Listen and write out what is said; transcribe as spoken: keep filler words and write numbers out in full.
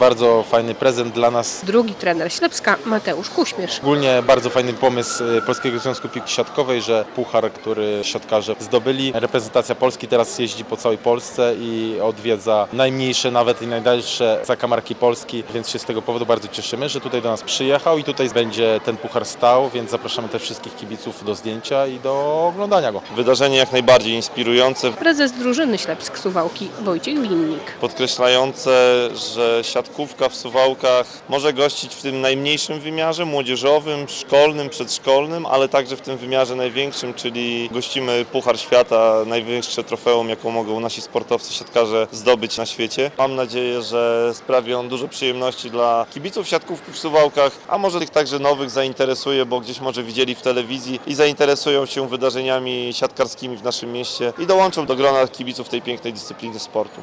Bardzo fajny prezent dla nas. Drugi trener Ślepska, Mateusz Kuśmierz. Ogólnie bardzo fajny pomysł Polskiego Związku Piłki Siatkowej, że puchar, który siatkarze zdobyli. Reprezentacja Polski teraz jeździ po całej Polsce i odwiedza najmniejsze, nawet i najdalsze zakamarki Polski, więc się z tego powodu bardzo cieszymy, że tutaj do nas przyjechał i tutaj będzie ten puchar stał, więc zapraszamy też wszystkich kibiców do zdjęcia i do oglądania go. Wydarzenie jak najbardziej inspirujące. Prezes drużyny Ślepsk Suwałki Wojciech Winnik. Podkreślające, że siatkówka w Suwałkach może gościć w tym najmniejszym wymiarze, młodzieżowym, szkolnym, przedszkolnym, ale także w tym wymiarze największym, czyli gościmy Puchar Świata, najwyższe trofeum, jaką mogą nasi sportowcy, siatkarze zdobyć na świecie. Mam nadzieję, że sprawi on dużo przyjemności dla kibiców siatkówki w Suwałkach, a może tych także nowych zainteresuje, bo gdzieś może widzieli w telewizji i zainteresują się wydarzeniami siatkarskimi w naszym mieście i dołączą do grona kibiców tej pięknej dyscypliny sportu.